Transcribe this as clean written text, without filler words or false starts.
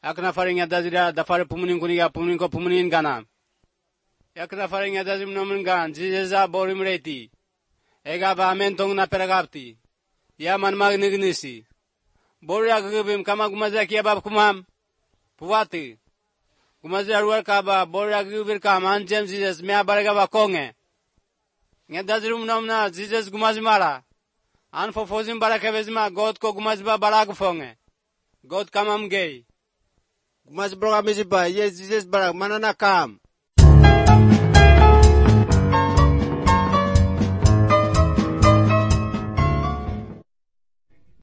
Akna faring adazira dafare pumunin kuniga pumunin ko pumunin gana. Yakna faring adazim nomen gan jizeza borim reti. Ega ba mentong na peragapti. Ya man magnignisi. Boria gubim kama gumaza kia bab kumam. Puwati. Gumaza ruar kaba boria gubir kam ancem jizes mea baraga ba konge. Ngedazirum nomna jizes gumazimara. An fofozim barakevezma God ko gumazba baragufonge. God kamam gay. Gumas broga miziba, yes, Jesus barak, manana kam.